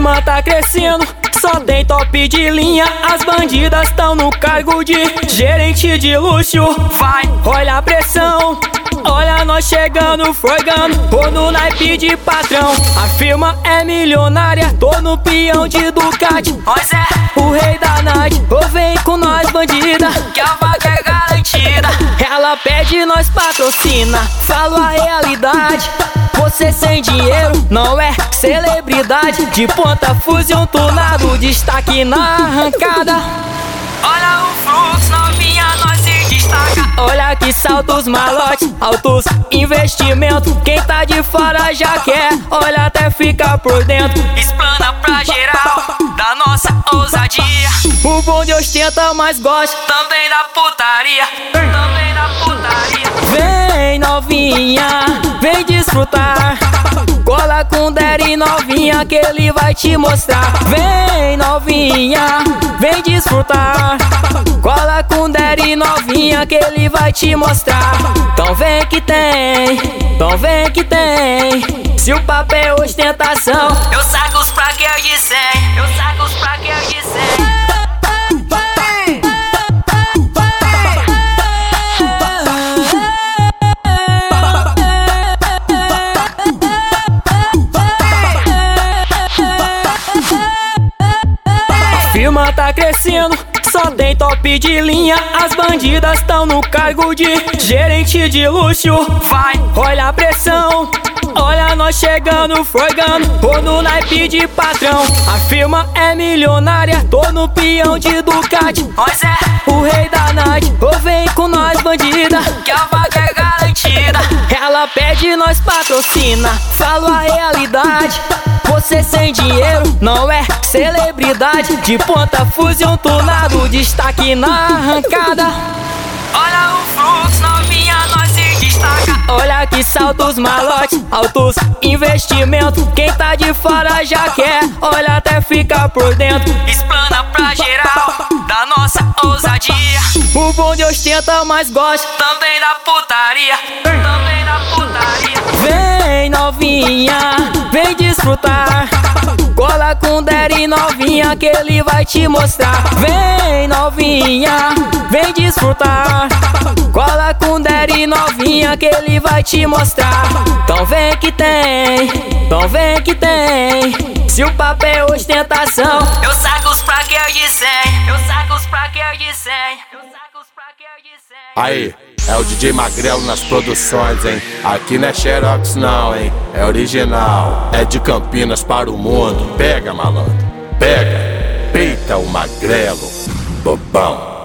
firma tá crescendo, só tem top de linha. As bandidas tão no cargo de gerente de luxo. Vai, olha a pressão, olha nós chegando, forgando, tô no naipe de patrão. A firma é milionária, tô no peão de Ducati. Nós é o rei da night, ô vem com nós bandida, que a vaga é garantida. Ela pede, nós patrocina, falo a realidade. Você sem dinheiro não é celebridade. De ponta fusion tunado, destaque na arrancada. Olha o fluxo, novinha, nós se destaca. Olha que saltos malotes, altos investimentos. Quem tá de fora já quer, olha até ficar por dentro. Explana pra geral da nossa ousadia. O bom de ostenta, mas gosta também da putaria. Também da putaria. Vem novinha, vem desfrutar. Cola com Daddy novinha que ele vai te mostrar. Vem novinha, vem desfrutar. Cola com Daddy novinha que ele vai te mostrar. Então vem que tem, então vem que tem. Se o papo é ostentação, eu saco os plaqueiros de 100. Eu saco os plaqueiros de 100. A firma tá crescendo, só tem top de linha. As bandidas tão no cargo de gerente de luxo. Vai, olha a pressão, olha nós chegando, forgando, tô no naipe de patrão. A firma é milionária, tô no peão de Ducati. Nós é o rei da night, ô vem com nós bandida, que a vaga é garantida. Ela pede, nós patrocina, falo a realidade. Você sem dinheiro não é celebridade. De ponta fusion tunado, destaque na arrancada. Olha o fluxo, novinha, nós se destaca. Olha que saltos malotes, altos investimentos. Quem tá de fora já quer, olha até ficar por dentro. Explana pra geral da nossa ousadia. O bom de ostenta, mas gosta também da putaria. Também da putaria. Vem novinha, vem desfrutar. Cola com Daddy novinha que ele vai te mostrar. Vem novinha, vem desfrutar. Cola com Daddy novinha que ele vai te mostrar. Então vem que tem, então vem que tem. Se o papo é ostentação, eu saco os plaqueiros de 100. Eu saco os plaqueiros de 100. Eu saco os plaqueiros de 100. Aí, é o DJ Magrelo nas produções, hein? Aqui não é Xerox não, hein? É original, é de Campinas para o mundo. Pega, malandro, pega, peita o Magrelo, bobão.